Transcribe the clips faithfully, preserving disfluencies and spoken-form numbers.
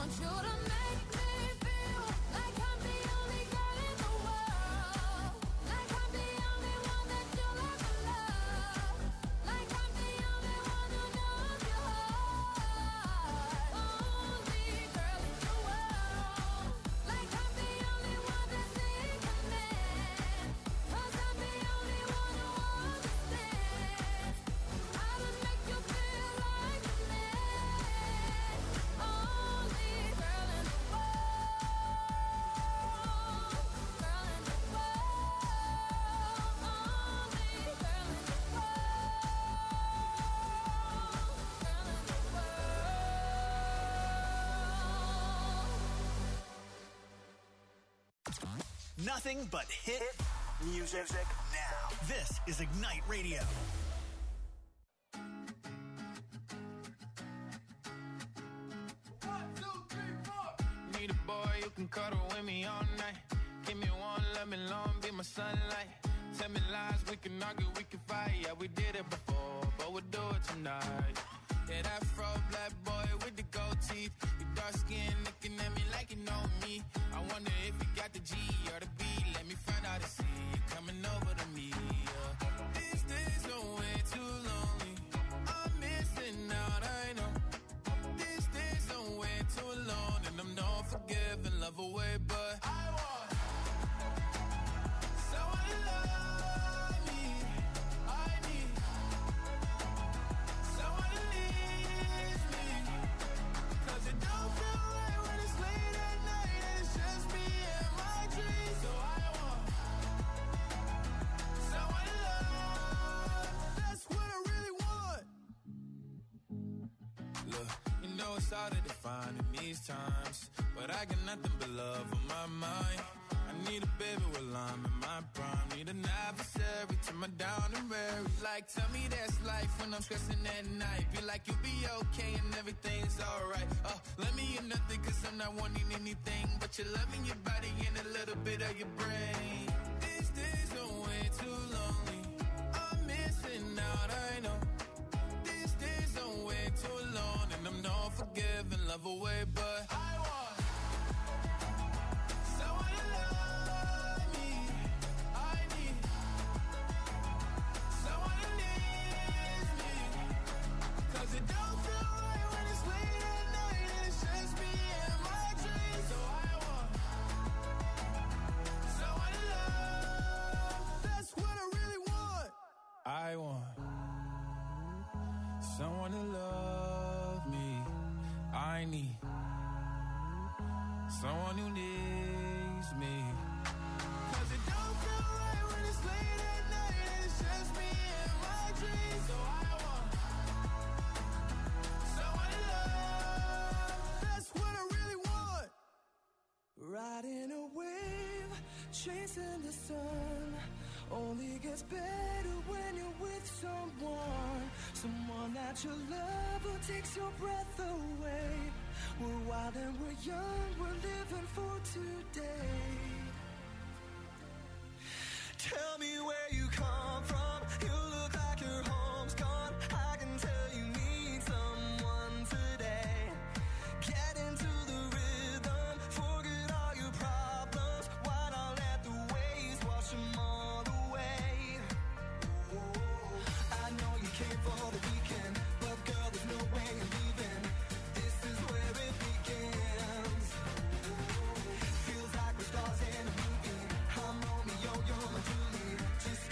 want you to make me feel like I'm the only girl in the world, like I'm the only one that you'll ever love, like I'm the only one who knows your heart. Only girl in the world, like I'm the only one that's in command, 'cause I'm the only one who understands how to make you feel like a man. Only girl in the world, girl in the world, only girl in the world, girl in the world. Nothing but hit music now. This is Ignite Radio. Need a boy you can cuddle with me all night. Give me one, let me long, be my sunlight. Tell me lies, we can argue, we can fight. Yeah, we did it before, but we'll do it tonight. Yeah, that fro black boy with the gold teeth. Your dark skin looking at me like you know me. I wonder if you got the G or the B. Let me find out and see you coming over to me. Yeah. These days are way too lonely. I'm missing out, I know. These days are way too long, and I'm not forgiving, love away, but I want someone to love me. I need someone to leave me, 'cause it don't feel right when it's late at night and it's just me and my dreams. So I want someone to love. That's what I really want. Look, you know it's hard to define in these times, but I got nothing but love on my mind. I need a baby while I'm in my prime. Need an adversary to my down and weary. Like, tell me that's life when I'm stressing at night. Be like, you'll be okay and everything's alright. Uh, let me in nothing, 'cause I'm not wanting anything but your love in your body and a little bit of your brain. These days are way too lonely. I'm missing out, I know. These days are way too long, and I'm not forgiving, love away, but I want someone to love me. I need someone to leave me, 'cause it don't feel right when it's late at night and it's just me and my dreams. So I want someone to love. That's what I really want. I want someone to love me. I need someone who needs me, 'cause it don't feel right when it's late at night and it's just me and my dreams. So I want someone to love. That's what I really want. Riding a wave, chasing the sun, only gets better when you're with someone. Someone that you love who takes your breath away. We're wild and we're young, we're living for today. Tell me where you come from, you look like your home's gone. I can tell you need someone today. Get into the rhythm, forget all your problems. Why not let the waves wash them all away? I know you came for the weekend, but girl, there's no way you're leaving. This is where it begins. Feels like we're stars in a movie. I'm Romeo, you're my Julie. Just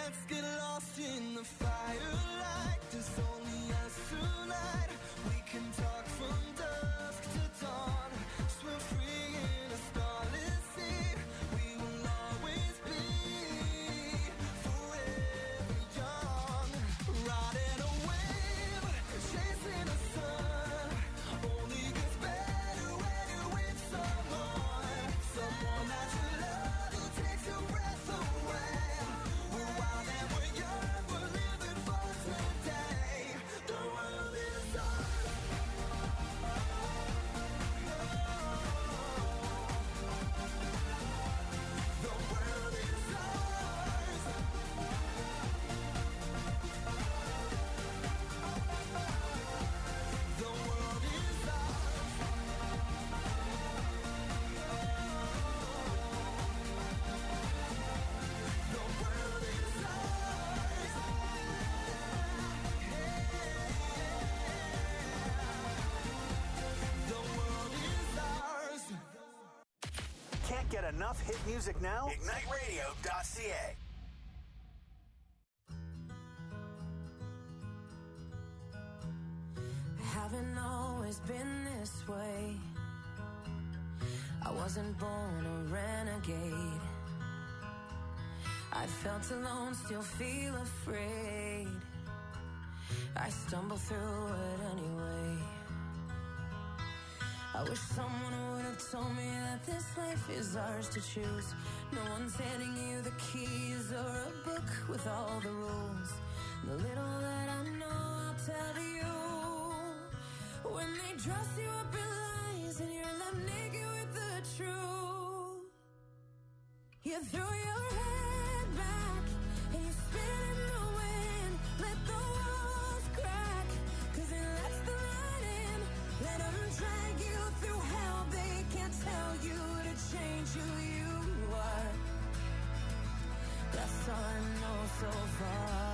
Let's get lost in the firelight. There's only us tonight. We can talk from dusk to dawn. Swim free in a starless sea. We will always be forever young. Riding a wave, chasing the sun. Only gets better when you're with someone. Someone that you love who takes your breath away. We're wild and we're young, we're living for today. The world is ours. The world is ours. The world is ours. The world is ours. The world is ours. Can't get enough hit music now? ignite radio dot c a. Haven't always been this way. I wasn't born a renegade. I felt alone, still feel afraid. I stumble through it anyway. I wish someone would have told me that this life is ours to choose. No one's handing you the keys or a book with all the rules. The little that I know, I'll tell you. When they dress you up in lies and you're left naked with the truth, you throw your head back and you spin in the wind. Let the walls crack, cause it lets the light in. Let them drag you through hell. They can't tell you to change who you are. That's all I know so far.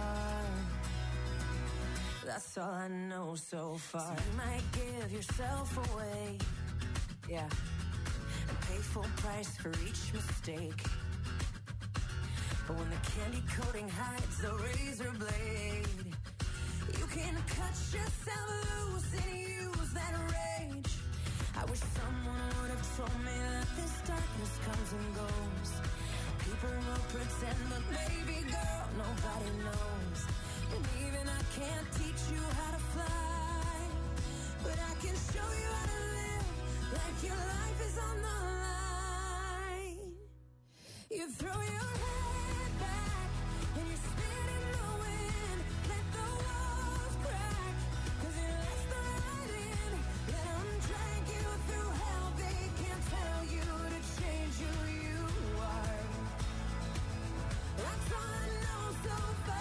That's all I know so far. So you might give yourself away, yeah, and pay full price for each mistake. But when the candy coating hides the razor blade, you can cut yourself loose and use that rage. I wish someone would have told me that this darkness comes and goes. People will pretend, but baby girl, nobody knows. And even I can't teach you how to fly, but I can show you how to live like your life is on the line. You throw your head back and you spin in the wind. Let the walls crack, cause it lets the light in. Let them drag you through hell. They can't tell you to change who you are. That's all I know so far.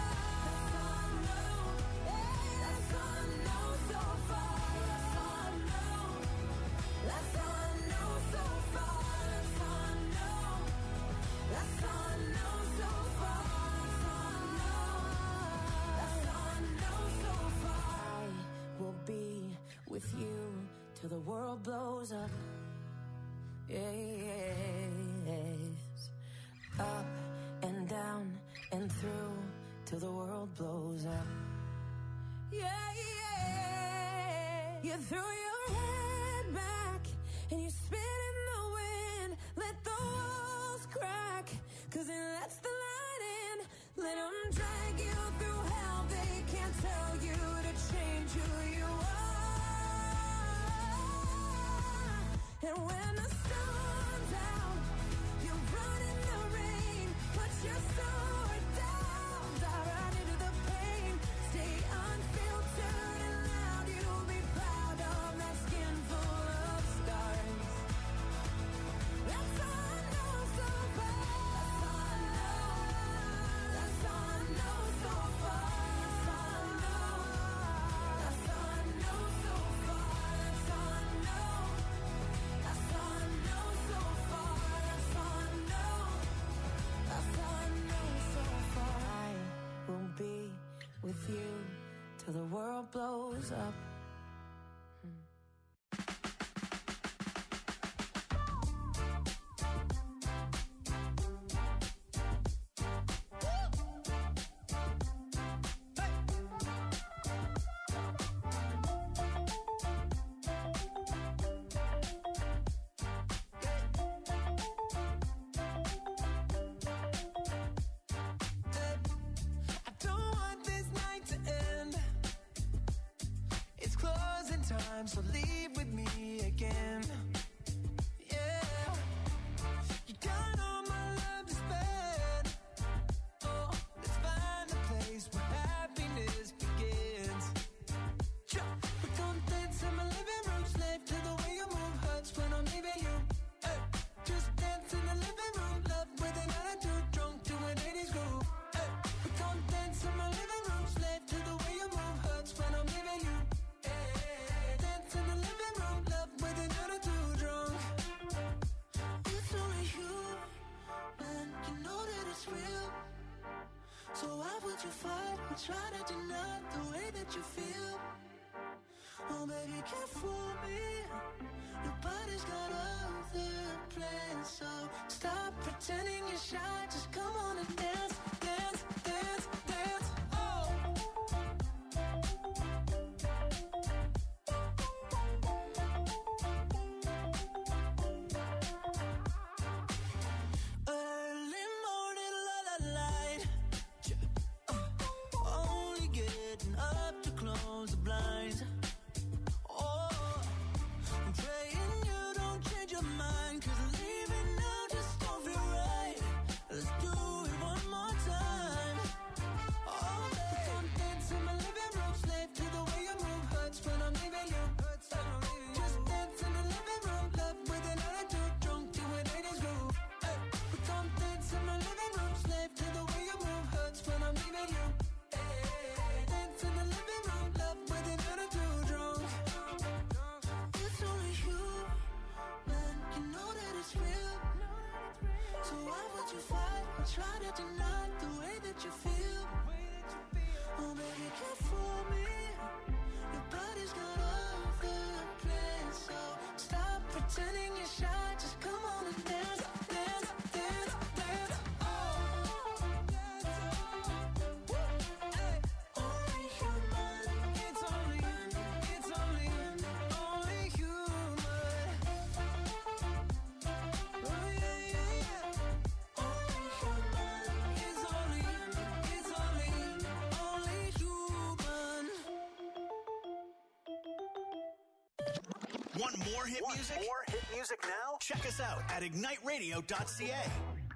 That's all I know so far. That's all I know. That's all I know so far. That's all I know. That's all I know so far. That's all I know. That's all I know so far. I will be with you till the world blows up. Yes. Up and down and through till the world blows up. Yeah, yeah. You throw your head back and you spin in the wind. Let the walls crack, cause it lets the light in. Let them drag you through hell. They can't tell you to change who you are. And when the sun's out, you run in the rain. Put your sword down, dive right into the pain. Stay unfiltered and loud. You'll be proud of that skin full of scars. That's all I know so far. That's all I know. That's all I know so far. That's all I know. That's all I know so far. That's all I know. That's all I know so far. That's all I know. That's all I know so far. I will be with you till the world blows up. would you fight or try to deny the way that you feel? Oh baby, can't fool me. Nobody's got other plans, so stop pretending you're shy. Just come on and dance, dance, dance, dance. Oh. Early morning, la la light. Uh, only getting up to close the blinds. Oh, I'm praying you don't change your mind, 'cause leaving now just don't feel right. Let's do it one more time. Oh, baby, don't dance in my living room, slave to the way you move. Hurts when I'm leaving you. Hurts when I'm leaving you. Just dance in the living room, left with an attitude, drunk to an eighties groove. Hey, but don't dance in my living room, slave to the way you move. Hurts when I'm leaving you. Hey, dance in the living room, left with an attitude, drunk. It's only you, man, you know that it's real. So why would you fight or try to deny the way that you feel? Oh baby, can't fool me. Nobody's got other plans, so stop pretending you're shy. Just come on and dance, dance, dance, dance. Oh, hey, only human. It's only, it's only, only human. Oh yeah, yeah, yeah. Only human. It's only, it's only, only human. Want more hit Want music? more hit music now? Check us out at ignite radio dot c a.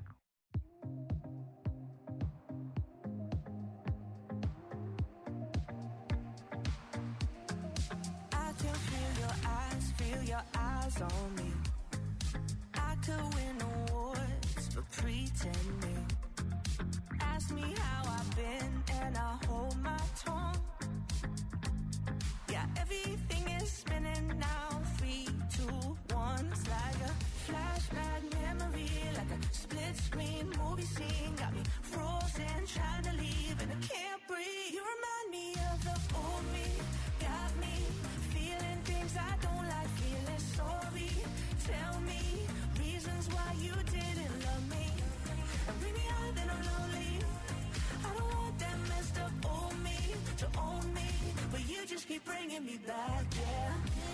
I can feel your eyes, feel your eyes on me. I could win awards for pretending. Ask me how I've been and I hold my tongue. Yeah, everything is spinning now. Three, two, one. It's like a flashback memory, like a split screen movie scene. Got me frozen, trying to leave and I can't breathe. You remind me of the old me. Got me feeling things I don't like, feeling sorry. Tell me reasons why you didn't love me. And bring me out, then I'm lonely. I don't want that messed up old me to own me, but you just keep bringing me back, yeah.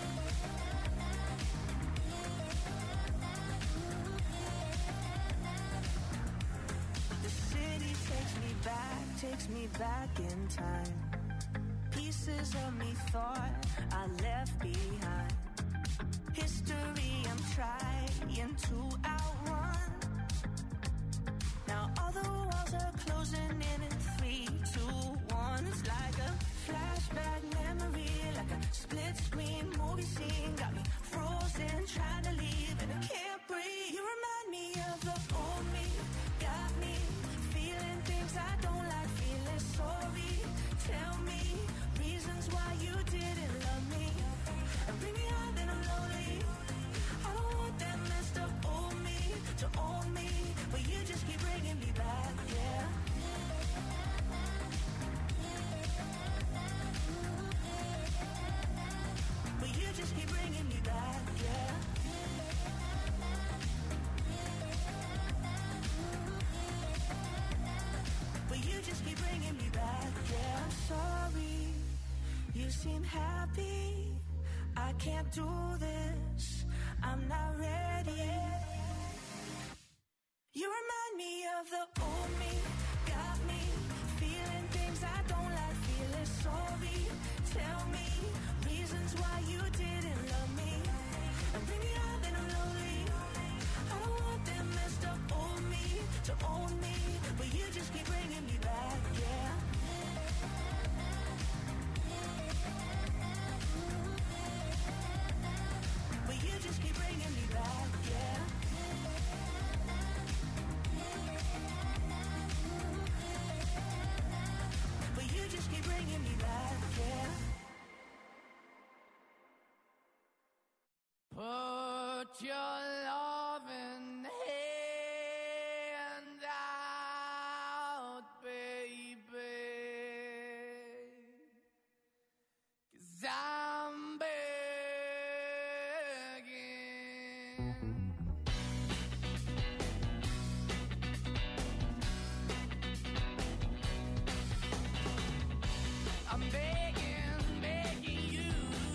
The city takes me back, takes me back in time. Pieces of me thought I left behind. History I'm trying to outrun. Now all the walls are closing in in three, two, one. It's like a flashback memory, like a split screen movie scene. Got me frozen, trying to leave and I can't breathe. You remind me of the old me. Got me feeling things I don't like, feeling sorry. Tell me reasons why you didn't love me. And bring me out, then I'm lonely. I don't want that messed up old me to own me, but you just keep bringing me back, yeah. But you just keep bringing me back, yeah. But you just keep bringing me back, yeah. I'm sorry, you seem happy. I can't do this, I'm not ready. You remind me of the old me. Got me feeling things I don't like, feeling sorry. Tell me reasons why you didn't love me. And bring me out, then I'm lonely. I don't want that messed up old me to own me, but you just keep bringing me back, yeah. But you just keep bringing me back, yeah. But you just keep bringing me back, yeah. Put your loving hand out, baby. I'm begging, begging you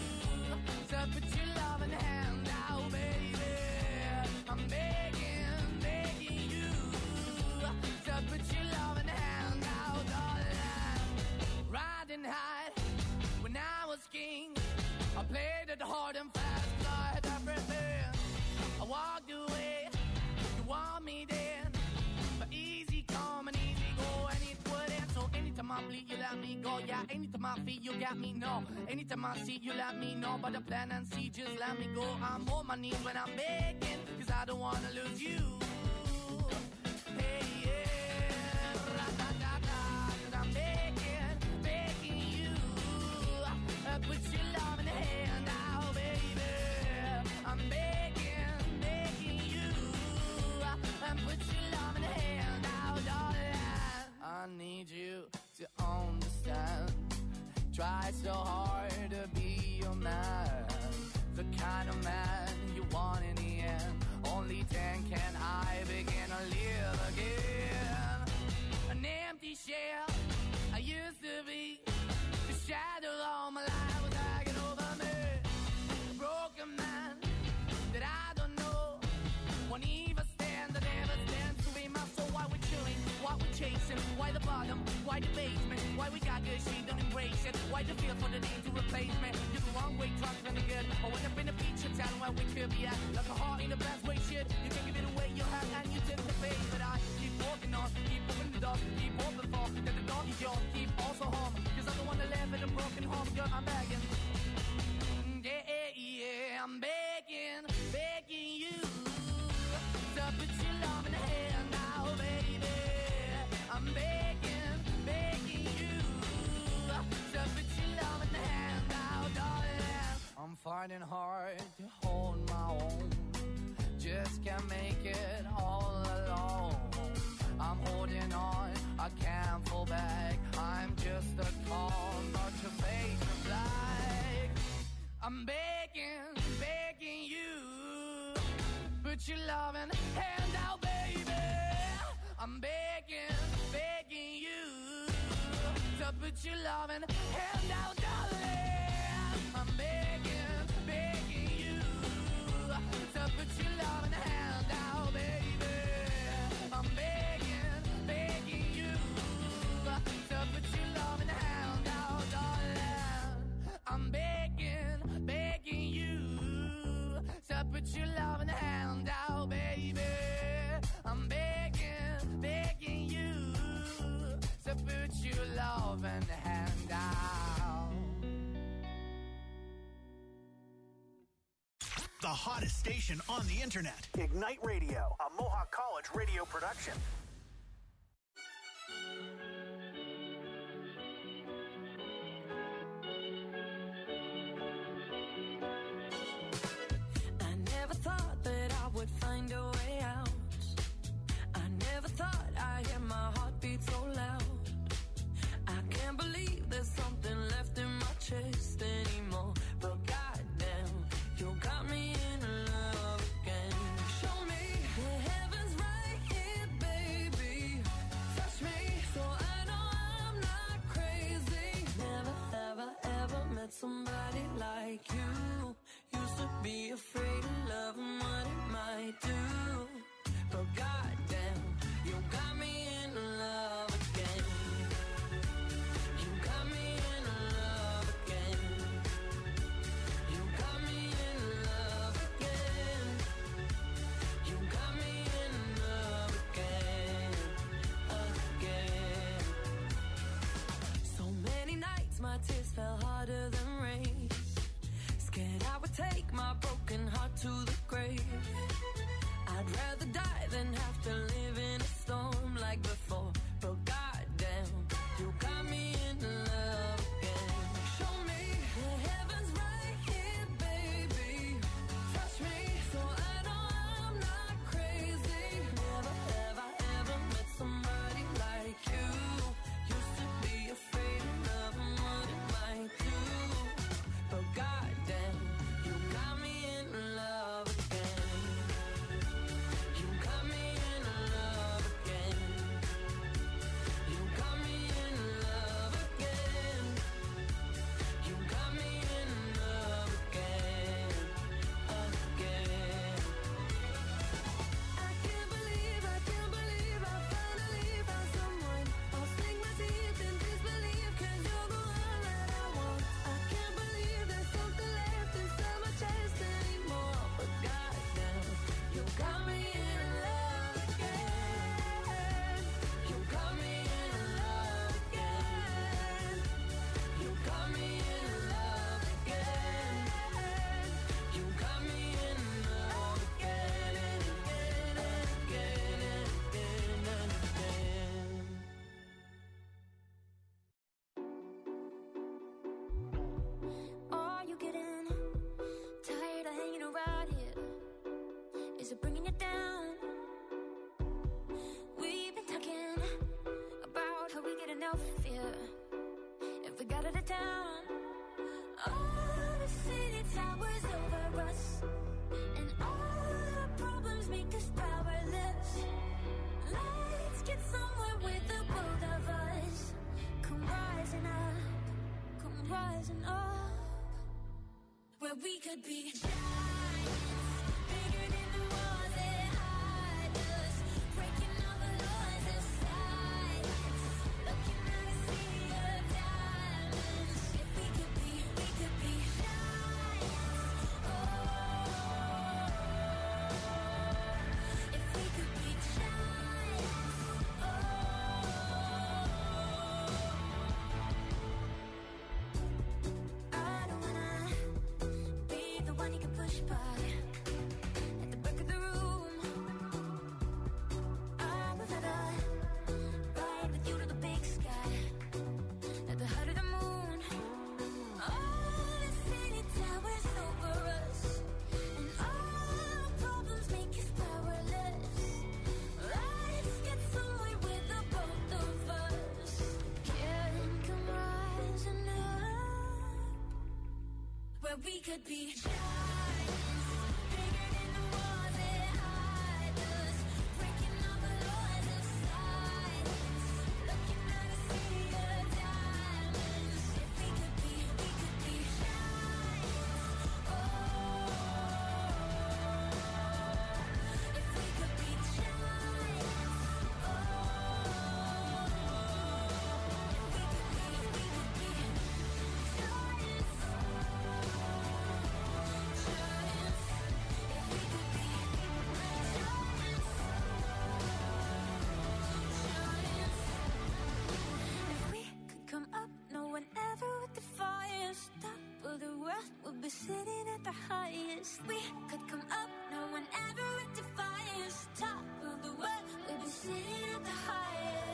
to put your loving hand out, baby. I'm begging, begging you to put your loving hand out, darling. Riding high when I was king, I played it hard and fast, I had everything. I walked away, you want me then, but easy come and easy go, and it wouldn't. So anytime I bleed, you let me go. Yeah, anytime I feel, you got me, no. Anytime I see, you let me know. But the plan and see, just let me go. I'm on my knees when I'm begging, cause I don't wanna lose you. Hey, yeah, ra-da-da-da, cause I'm begging, begging you. Uh, put your love in the hand now, baby. I'm begging, begging you. Uh, put your love in the hand now, darling. I need you to understand. Try so hard to be your man, the kind of man you want in the end. Only then can I begin to live again. An empty shell I used to be, the shadow all my life was hanging over me. A broken man that I don't know, won't even stand, I never stand to be my soul. Why we're chilling, why we're chasing, why the bottom, why the basement, why we got good, she don't embrace it, why the feel for the need to replace me. You're the wrong way, drunk from the good, I went up in a feature town where we could be at, like a heart in the best way, shit. You can give it away, you have, and you tend to pay, but I keep walking on, keep moving the door, keep open for, that the door is yours, keep also home, cause I don't wanna live in a broken home, girl, I'm begging. Yeah, yeah, yeah, I'm begging, begging you to put your love in the hand now, baby. I'm begging, begging you to put your love in the hand now, darling. I'm fighting hard to hold my own, just can't make it all alone. I'm holding on, I can't fall back. I'm just a call, not your face of black. I'm begging, begging you, put your loving hand out, baby. I'm begging, begging you to put your loving hand out, darling. I'm begging, begging you to put your loving hand out, baby. I'm begging, begging you to put your loving hand out, darling. I'm begging, begging you to put your loving hand out, baby. I'm begging, begging you to put your loving hand out. The hottest station on the internet. Ignite Radio, a Mohawk College radio production. I never thought that I would find a way out. I never thought I'd hear my heartbeat so loud. I can't believe there's something left in my chest anymore. But goddamn, you got me in love again. Show me the heavens right here, baby. Touch me so I know I'm not crazy. Never, ever, ever met somebody like you. Used to be afraid of love and what it might do. But goddamn, you got me in love again. You got me in love again. You got me in love again. You got me in love again, again. So many nights my tears fell harder than rain. Scared I would take my broken heart to the grave. I'd rather die than have to live in a storm like before. But goddamn, you got me in love again. Show me the heavens right here, baby. Touch me so I know I'm not crazy. Never, ever, ever met somebody like you. Used to be afraid of love and what it might do. But goddamn, you got me in love again. is it bringing you down? We've been talking about how we get enough fear if we got out of town. All the city towers over us, and all our problems make us powerless. Let's get somewhere with the both of us. Come rising up, come rising up, where we could be giants, bigger than the walls that hide us, breaking all the laws of science, looking at a sea of diamonds. If we could be, we could be giants. Oh, if we could be giants. Oh, I don't wanna be the one you can push by at the back of the room. I would rather ride with you to the big sky, at the height of the moon. All the city towers over us, and all our problems make us powerless. Let's get somewhere with the both of us. Can come rising up, where we could be giants, bigger than the walls that hide us, breaking all the laws of science, looking at a sea of diamonds. If we could be, we could be giants. Oh, if we could be giants. Oh, if we could be, we could be giants. Giants. If we could be giants. Giants. If we could come up, no one ever would defy us. Top of the world, we'll be sitting at the highest. We could come up, no one ever would defy us. Top of the world, we'll be sitting at the highest.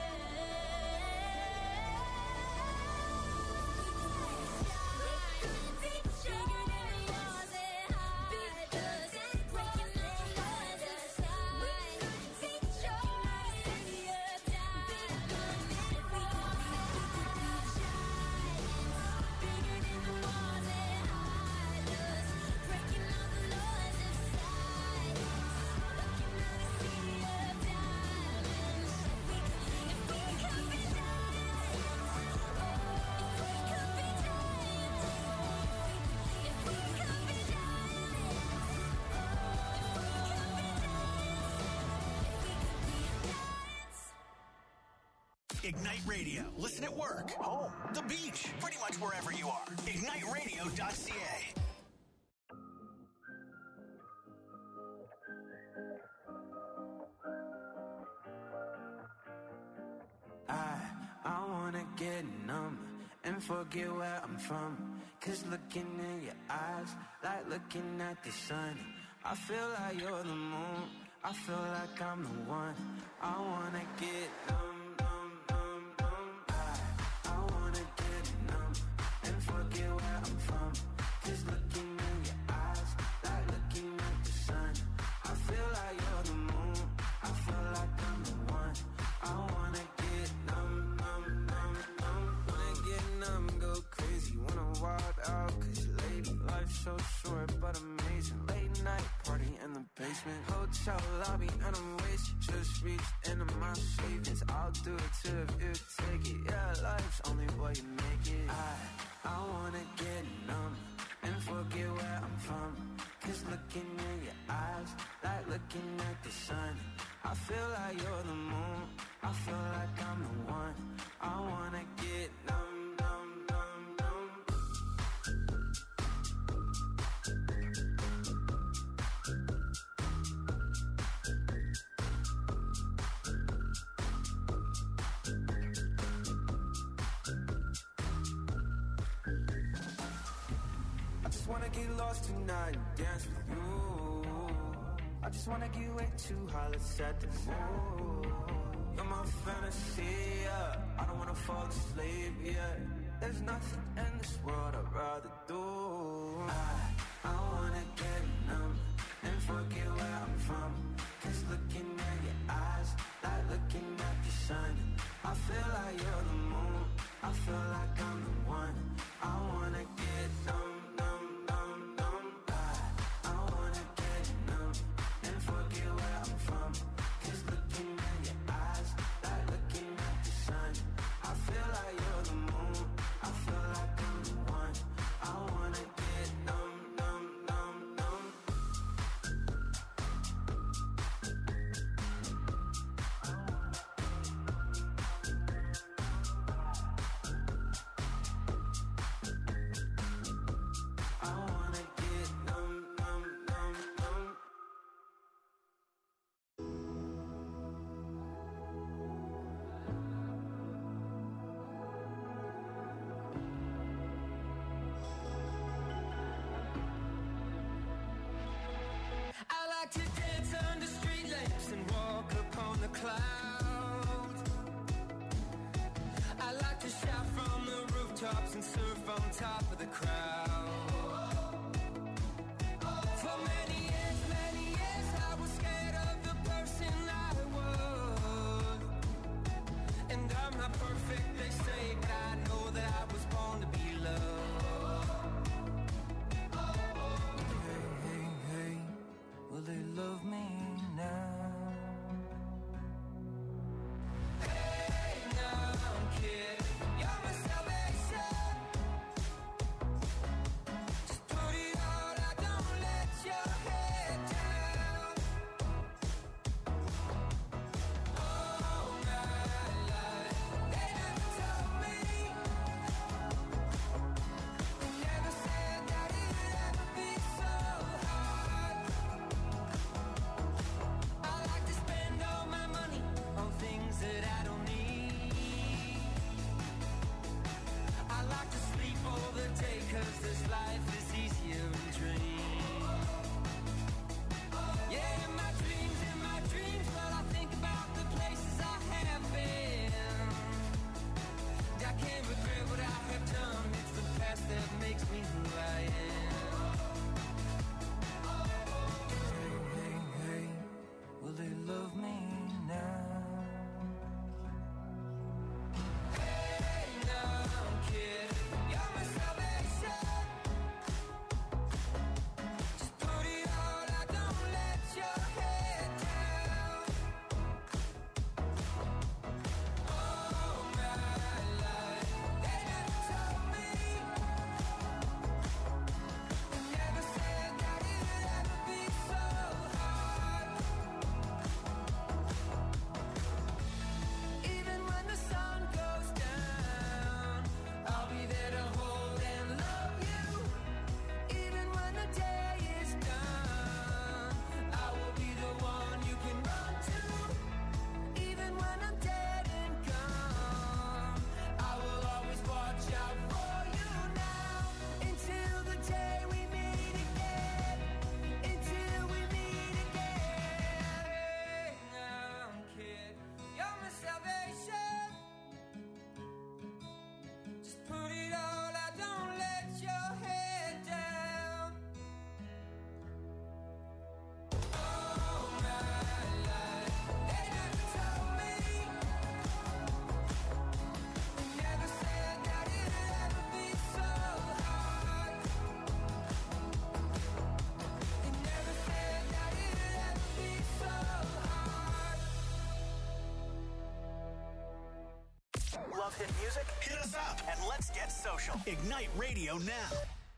We could be bigger than the walls that hide us, breaking all the laws of science. We could be giants, of diamonds. If we could be, we could be giants, bigger than the walls that hide us, breaking all the laws of science, looking at a sea of diamonds. If we could be, if we could be giants. Oh, if we could be giants. If we could be giants. Oh, if we could be giants. If we could be giants. Ignite Radio. Listen at work, home, the beach, pretty much wherever you are. ignite radio dot c a. I, I wanna get numb and forget where I'm from. Cause looking in your eyes, like looking at the sun. I feel like you're the moon, I feel like I'm the one. I wanna get numb, numb, numb, numb. I, I wanna get numb and forget where I'm from. Cause looking in your eyes, like looking at the sun. I feel like you're the moon, I feel like I'm the one. I wanna get numb, numb, numb, numb. Wanna get numb, go crazy, wanna wild out. Cause lady, life's so short but amazing. Late night party in the basement, hotel lobby and I'm wasted. Just reached into my savings, I'll do it too if you take it. Yeah, life's only what you make it. I, I wanna get numb and forget where I'm from. Cause looking in your eyes, like looking at the sun. I feel like you're the moon, I feel like I'm the one. I wanna get numb, numb, numb, numb. I just wanna get lost tonight and dance with you. I just wanna get way too high, let's set the mood. You're my fantasy, yeah. I don't wanna fall asleep, yeah. There's nothing in this world I'd rather do. I, I wanna get numb and forget where I'm from. Cause looking at your eyes, like looking at the sun. I feel like you're the moon, I feel like I'm the one. I wanna get numb, numb, numb, numb. I, I wanna get numb and forget where I'm from. Cause looking at your eyes, like looking at the sun. I feel like you're the moon, I feel like I'm the one. I wanna get numb, numb, numb, numb. I wanna get numb, numb, numb, numb. I like to dance under street lamps and walk upon the clouds. I like to shout from the rooftops and surf on top of the crowd. For many years, many years, I was scared of the person I was. And I'm not perfect, they say, but I know that I was born to be loved. Hey, hey, hey, will they love me now? Hey, now, kid, you're my salvation. Just put it all out, don't let your head down. All my life, they never told me. They never said that it'd ever be so hard. I like to spend all my money on things that I don't need. I like to sleep all the day, cause this life is easier in dreams. Yeah, in my dreams, in my dreams, well, I think about the places I have been. I can't regret what I have done, it's the past that makes me who I am. Hey, hey, hey, will they love me now? Hey, now, kid, you're my salvation. Just put it all out, don't let your head down. All my life, they never told me. They never said that it'd ever be so hard. Even when the sun goes down, I'll be there to hold and love you. Even when the day is done, I will be the one you can run to. Even when I'm dead and gone, I will always watch out for you now. Until the day we meet again. Until we meet again. Hey, now, kid, you're my salvation. Just put it all out, don't let your head down. All my life, they never told me. They never said that it'd ever be so hard. They never said that it'd ever be so hard. Love hit music? Hit us up and let's get social. Ignite Radio now.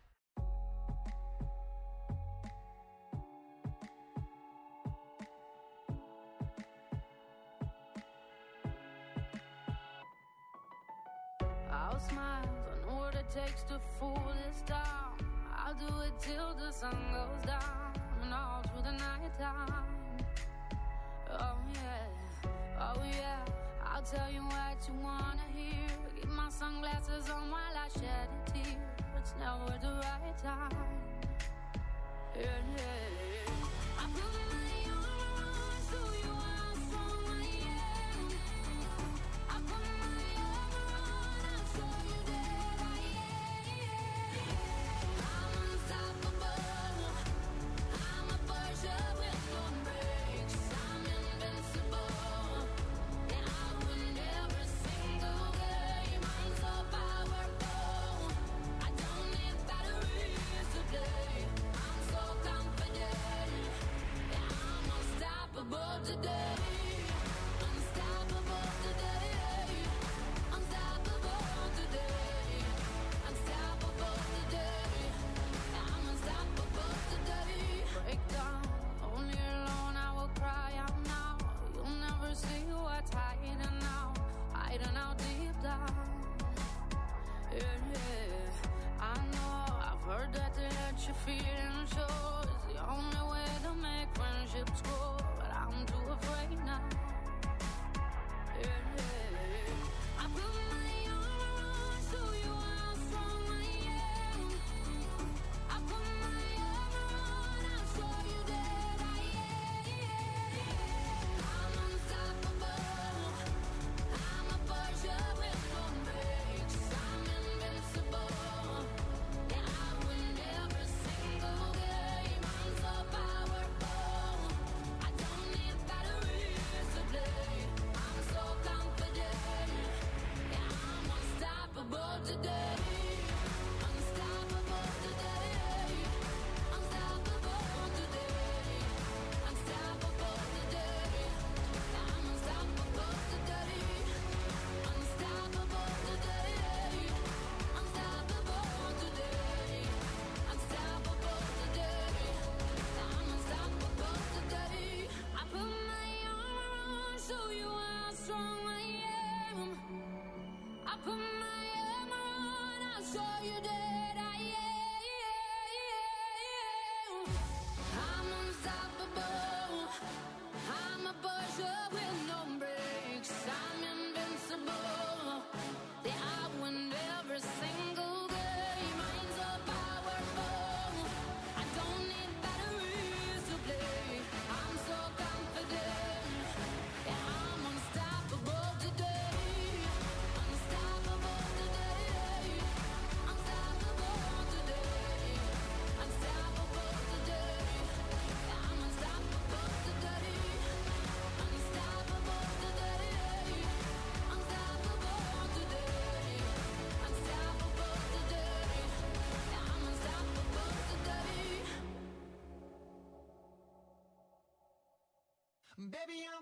I'll smile, I know what it takes to fool this town. I'll do it till the sun goes down and all through the night time. Oh yeah, oh yeah, I'll tell you what you wanna hear. Keep my sunglasses on while I shed a tear. It's never the right time. Yeah, yeah. I'm putting my arms so you are strong, I am. I put my arm around, I'll show you that I am. I'm unstoppable. I'm a first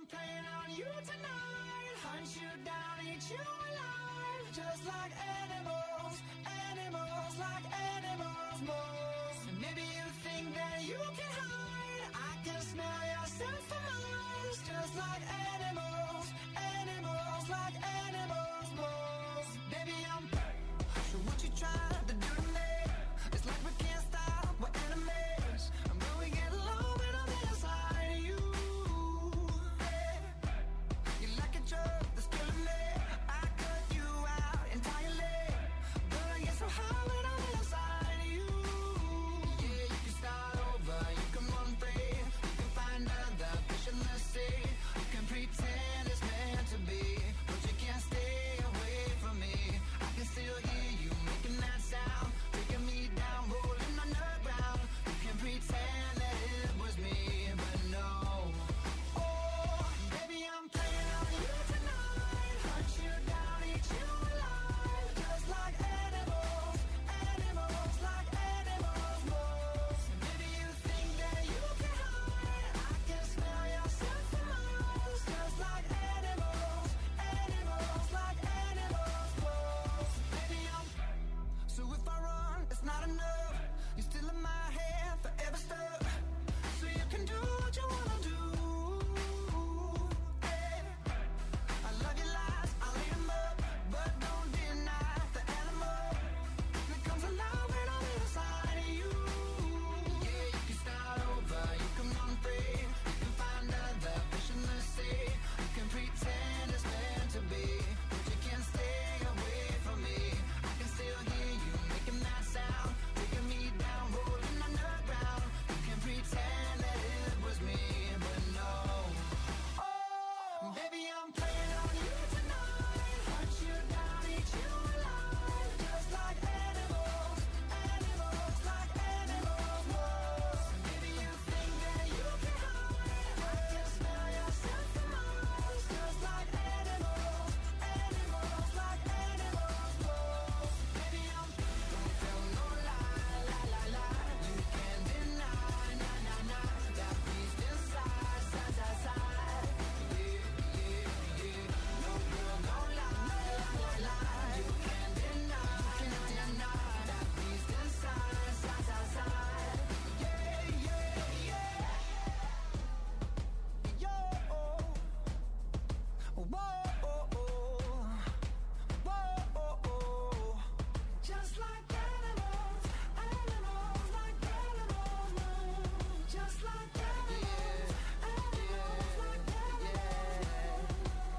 I'm playing on you tonight. Hunt you down, eat you alive. Just like animals, animals, like animals, moles. And maybe you think that you can hide. I can smell your scent from miles. Just like animals, animals, like animals, moles. Baby, I'm so what you trying to do to me? It's like we can't stop, we're enemies. And when we get low, we're on the inside of you. Hey, you like a drug that's killing me. I cut you out entirely. But I get so high when I'm inside of you. Yeah, you can start over, you can run free. You can find other fish in the sea. You can pretend it's meant to be, but you can't stay away from me. I can still hear you making that sound, taking me down, rolling on the ground. You can pretend that it was me, but no. Oh, baby, I'm playing on you tonight. Hunt you down, eat you alive. Just like animals, animals, like animals, moles. Maybe you think that you can hide. I can smell your scent from miles. Just like animals, animals, like animals, moles. Baby, I'm so if I run, it's not enough. You're still in my head, forever stuck. So you can do what you wanna do. Hey, I love your lies, I'll eat 'em up, but don't deny the animal that comes alive when I'm inside of you. Yeah, you can start over, you can run free, you can find other fish in the sea. You can pretend it's meant to be, but you can't stay away from me. I can still hear you making that sound, taking me down, rolling on the ground. You can pretend that it was me, but no. Oh, baby, I'm playing on you tonight. Hunt you down, eat you alive. Just like animals, animals, like animals, moles. Maybe you think that you can hide. I can smell your scent from miles. Just like animals, animals, like animals, moles. Baby, I'm don't tell no lie, lie, lie, lie. You can't deny, nah, nah, nah. That beast inside, side, side, side. Yeah, yeah, yeah. No girl, don't lie, lie, lie, lie. You can't deny, can't deny. That beast inside, side, side, side. Yeah, yeah, yeah. Yo, whoa, whoa, just like animals, animals, like animals, moles. Just like animals, animals, like animals.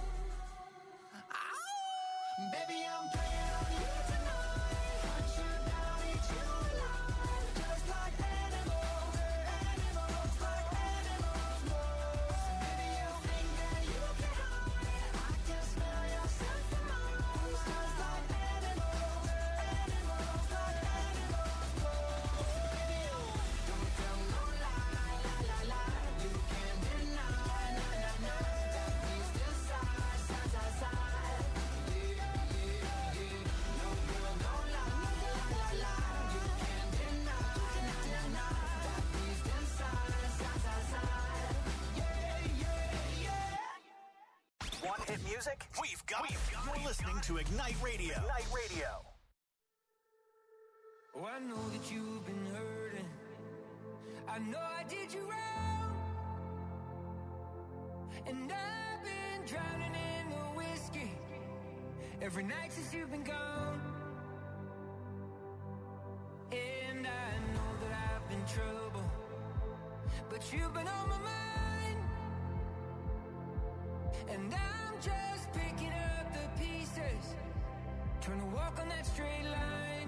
Ow! Baby, I'm playing on you tonight. Hunt you down, eat you alive. Just like animals, animals, like animals, moles. Maybe you think that you can hide. I can smell your scent from miles. Just like animals, animals, like animals, moles. Baby, don't tell no lie, lie, lie, lie. You can't deny, nah, nah, nah. That beast inside, side, side, side. Yeah, yeah, yeah. No girl, don't lie, lie, lie, lie. You can't deny, nah, nah, nah. That beast inside, side, side, side. Yeah, yeah, yeah. Want hit music? We've got it. You're listening to Ignite Radio. Ignite Radio. Oh, I know that you've been hurting. I know I did you wrong. And I've been drowning in the whiskey every night since you've been gone. And I know that I've been trouble, but you've been on my mind. And I'm just picking up the pieces, trying to walk on that straight line.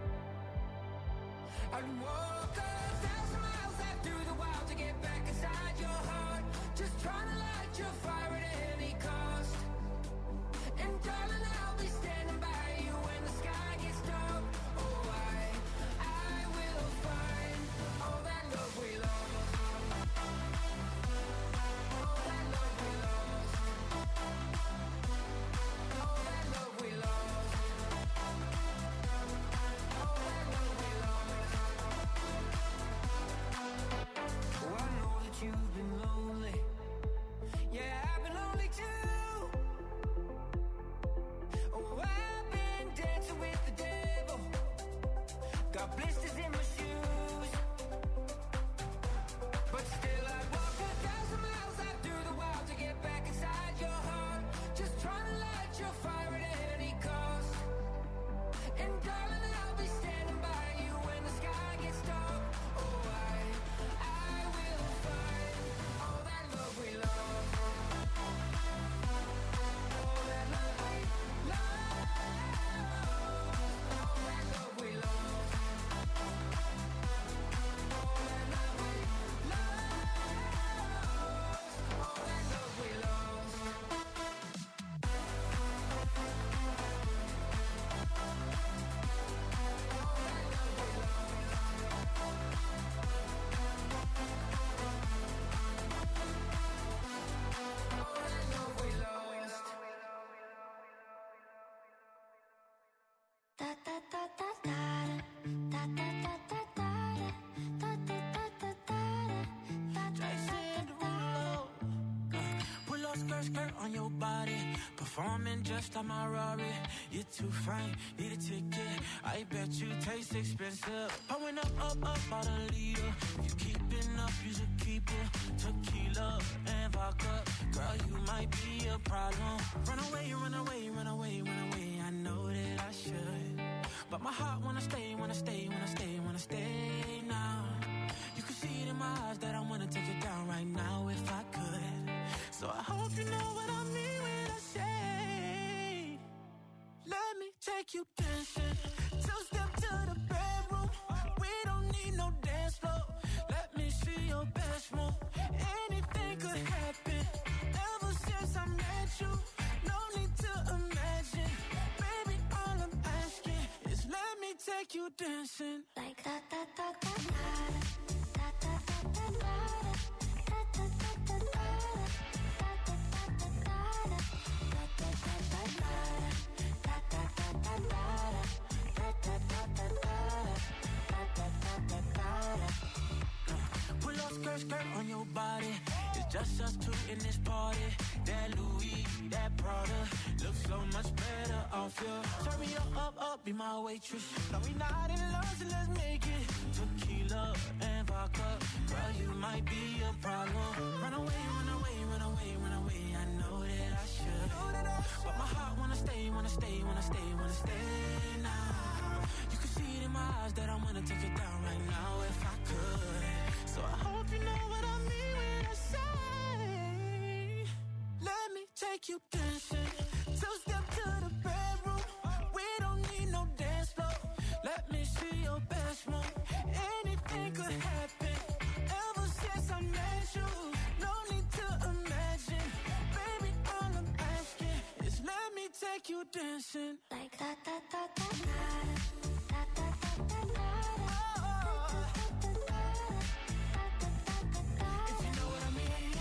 I'd walk a thousand miles out through the wild to get back inside your heart. Just trying to light your fire at any cost. And darling, I'll be standing by you when the sky gets dark. Oh, I, I will find all that love we lost. All that love we lost. All that love we lost. All that love we lost. Jason Derulo. Uh, Pull up skirt, skirt on your body. Performing just like my Rari. You're too fine, need a ticket. I bet you taste expensive. Pouring up, up, up, about a liter. If you keeping up, you should keep it. Tequila and vodka. Girl, you might be a problem. Run away, run away, run away, run away. I know that I should. But my heart wanna stay, wanna stay, wanna stay, wanna stay now. You can see it in my eyes that I wanna take it down right now if I could. So I hope you know what I mean when I say, let me take you dancing. Two step to the bedroom. We don't need no dance floor. Let me see your best move. Anything could happen. Ever since I met you, no need to imagine. Baby, all I'm asking is let me take you dancing. Like da da da da da da da da da da. Pull up skirt, skirt on your body. It's just us two in this party. That Louis, that Prada looks so much better off you. Turn me up, up, up, be my waitress. No, we not in love, so let's make it. Tequila and vodka. Girl, you might be a problem. Run away, run away, run away, run away. I know that I should. But my heart wanna stay, wanna stay, wanna stay, wanna stay now. You can see it in my eyes that I wanna take it down right now if I could. So I hope you know what I mean when I say, let me take you dancing. Two step to the bedroom. We don't need no dance floor. Let me see your best move. Anything could happen. Ever since I met you, no need to imagine. Baby, all I'm asking is let me take you dancing. Like da da da da da da da da da da. If you know what I mean.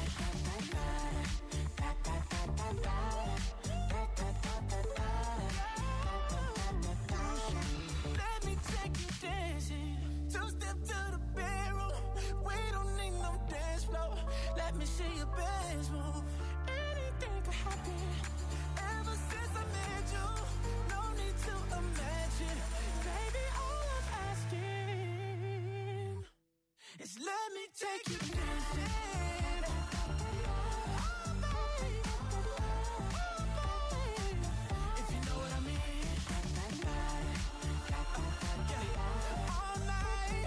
Let me take you dancing. Two step to the bedroom. We don't need no dance floor. Let me see your best move. Anything could happen. Ever since I met you, no need to imagine. Baby, all I'm asking is let me take you dancing. Oh, babe. Oh, babe. If you know what I mean. Yeah. All night.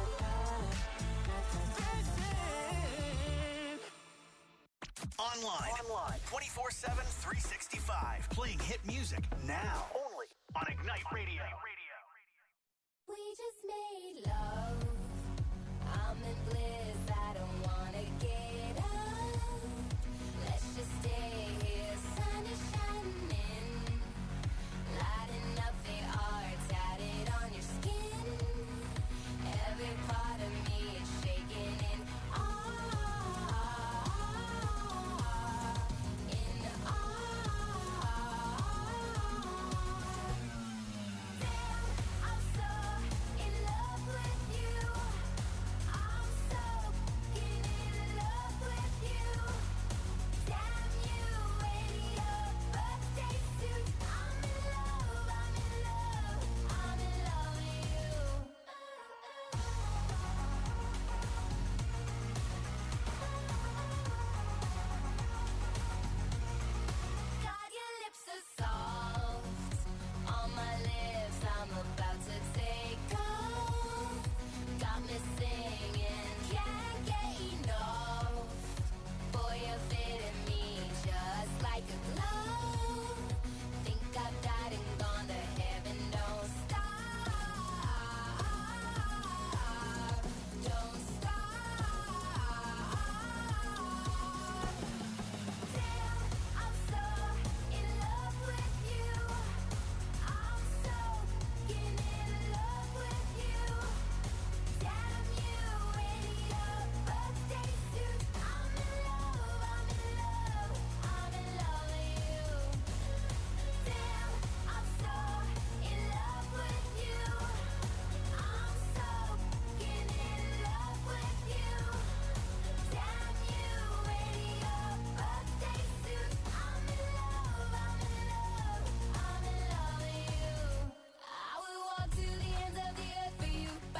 Dancing. Online. Online. twenty-four seven, three sixty-five. Playing hit music now. Only on Ignite Radio. We just made love. I'm in bliss. I don't wanna get up. Let's just stay here. Sun is shining, lighting up the art tatted on your skin. Every part of me is shaking in awe, in awe.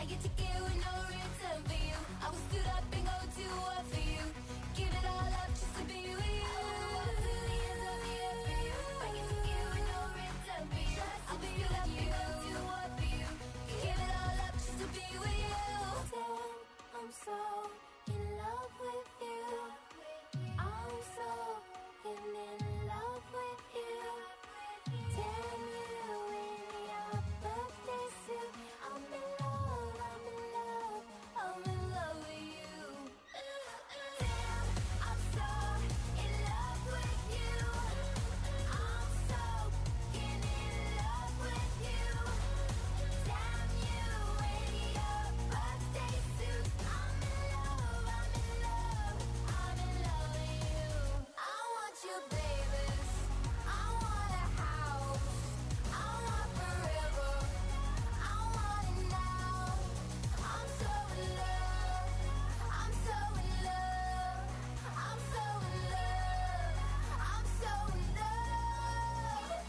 I get to give with no return for you. I will stood up and go to war for you. Give it all up just to be with you. To the end of the earth for you. I get to give with no return for you. I will stood up and go to war for you. Give it all up just to be with you. Damn, I'm so in love with you. I'm so in love with you. Damn you in your birthday suit. I'm in love, I'm in love, I'm in love with you. Damn, I'm so in love with you. I'm so in love with you. Damn you in your birthday suit. I'm in love, I'm in love, I'm in love with you. I want you, babies. I want a house. I want forever. I want it now. I'm so in love. I'm so in love. I'm so in love. I'm so in love.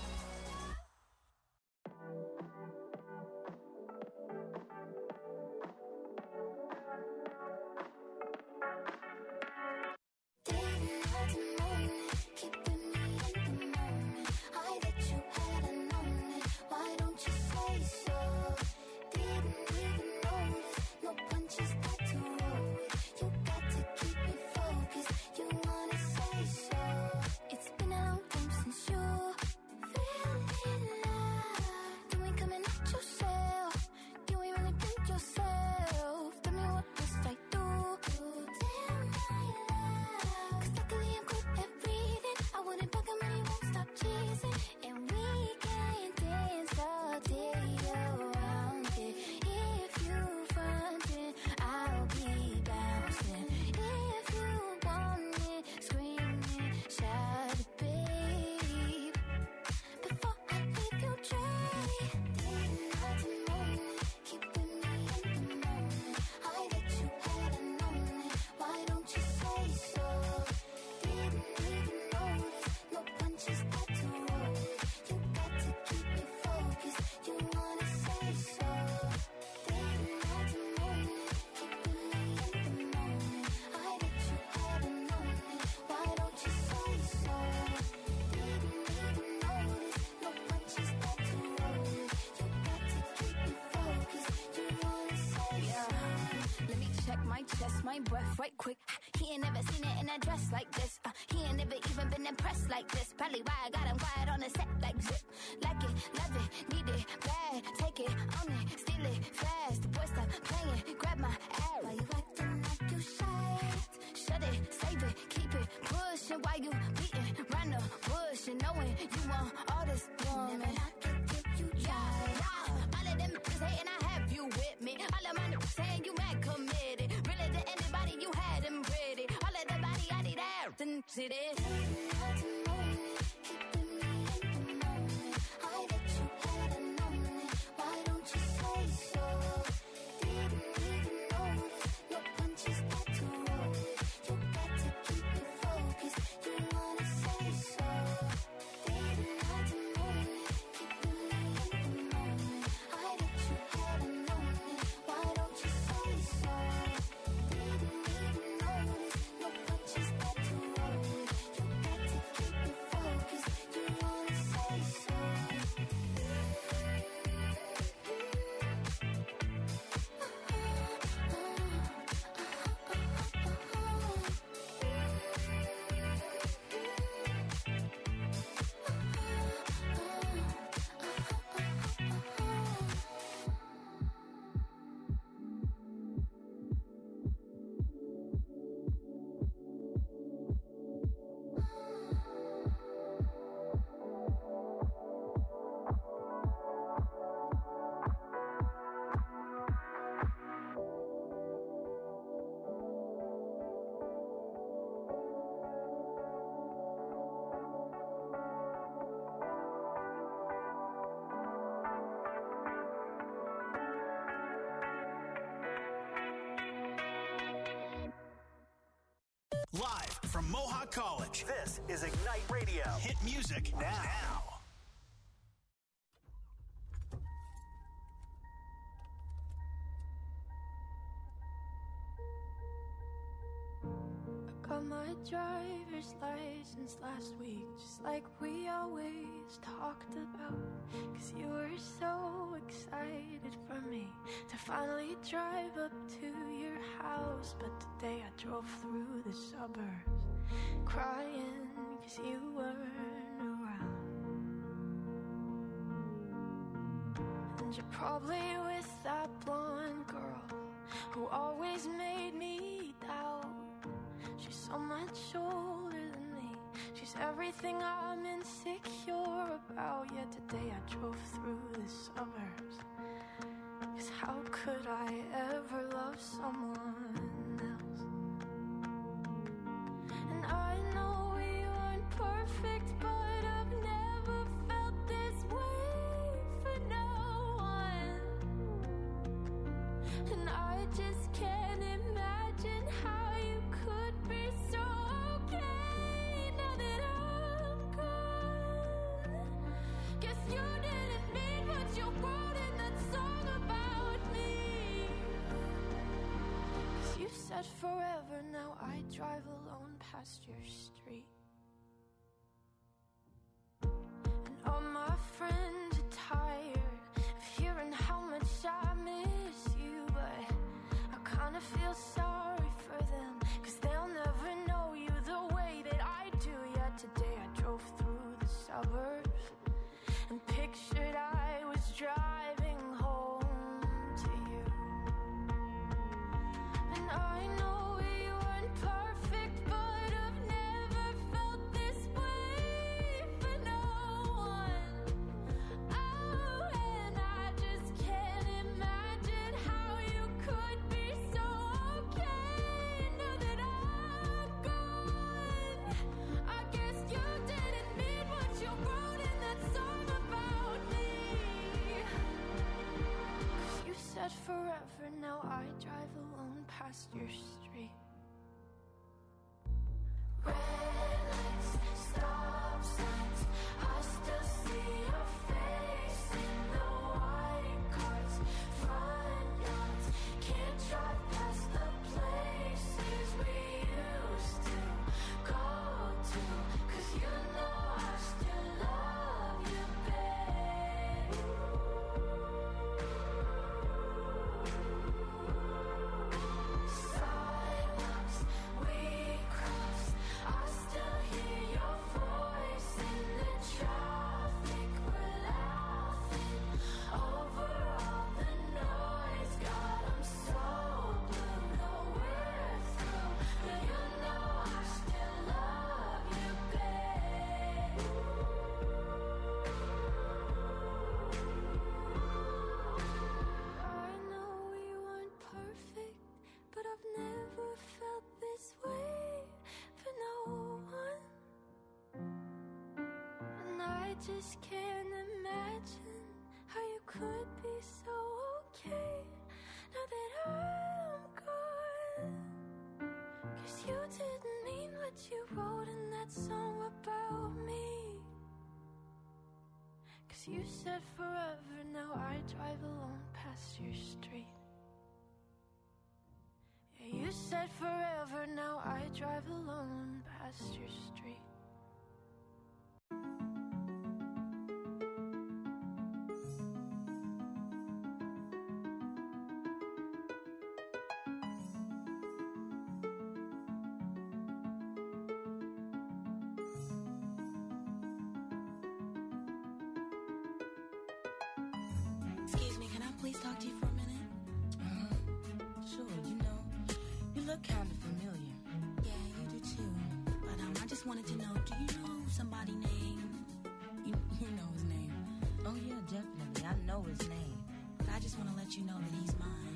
Didn't have to moan it, keeping me in the moment. I that you had a known it. Why don't you say so? Didn't even notice. No punches got to roll with. You got to keep me focused. You wanna say so? It's been a long time since you fell in love. You ain't coming out yourself. You ain't really been yourself. Tell me what must I do? Damn my love. 'Cause luckily I'm good at breathing. I wouldn't bug him and he won't stop teasing. And we can dance all day around it. If you frontin', I'll be bouncing. If you want it, screaming, shout it, babe. Before I leave you dry, didn't have to moan it, keeping me in the moment. I that you had a known it. Why don't you say so? Didn't even notice. No punches got to roll with. You got to keep me focused. You wanna say so? Didn't have to moan it, keeping me in the moment. I that you had a known it. Why don't you say so? Didn't even notice. No punches got to roll with. You got to keep me focused. You wanna say so? Let me check my chest, my breath right quick. He ain't never seen it in a dress like this. Uh, he ain't never even been impressed like this. Probably why I got him quiet on the set like zip. Like it, love it, need it, bad. Take it, own it, steal it, fast. The boy stop playing, grab my ass. Why you acting like you shy? Shut it, save it, keep it pushing while you beating round the bush and knowing you want all this woman. Never knock it till you Yeah, try. yeah. All of them niggas hating, I have you with me. All of my niggas saying you mad committed. Really to anybody, you had them pretty. All of the body, I need ass and see this. Didn't have to moan it, keeping me in the moment. I that you had a known it. Why don't you say so? Didn't even notice. No punches got to roll with. You got to keep me focused. You wanna say so? Didn't have to moan it, keeping me in the moment. I that you had a known it. Why don't you say so? Didn't even notice. No punches got to roll with. You got to keep me focused. You wanna say so? Live from Mohawk College, this is Ignite Radio. Hit music now. now. my driver's license last week, just like we always talked about. Cause you were so excited for me to finally drive up to your house. But today I drove through the suburbs crying cause you weren't around. And you're probably with that blonde girl who always made me doubt. She's so much older than me. She's everything I'm insecure about. Yet today I drove through the suburbs. Cause how could I ever love someone else? And I know we weren't perfect, but I've never felt this way for no one. And I just can't imagine how you could be so okay now that I'm gone. Guess you didn't mean what you wrote in that song about me. Cause you said forever, now I drive alone past your street. And all my friends are tired of hearing how much I miss you, but I kinda feel sorry for them, cause they'll never know you the way that I do. Yet today I drove through the suburbs and pictured I was driving home to you. And I know we weren't perfect, but I've never felt this way for no one. Oh, and I just can't imagine how you could be so okay now that I'm gone. I guess you didn't mean what you wrote in that song about me. Cause you said forever, now I drive alone past your street. Red lights, stop signs, I still see your face in the white cars, front yards. Can't drive past the places we used to go to. Cause you know I still love you, babe. Sidewalks we cross, I still hear your voice in the traffic. We're laughing over all the noise. God, I'm so blue, no we're through, but you know I still love you, babe. I know we weren't perfect, but I've never felt this way for no one. And I just can't imagine how you could be so okay now that I'm gone. Cause you didn't mean what you wrote in that song about me. Cause you said forever, now I drive alone past your street. Yeah, you said forever, now I drive alone past your street. Excuse me, can I please talk to you for a minute? Uh-huh. Sure, you know, you look kind of familiar. Yeah, you do too. But um, I just wanted to know, do you know somebody named... You, you know his name. Oh, yeah, definitely. I know his name. But I just want to let you know that he's mine.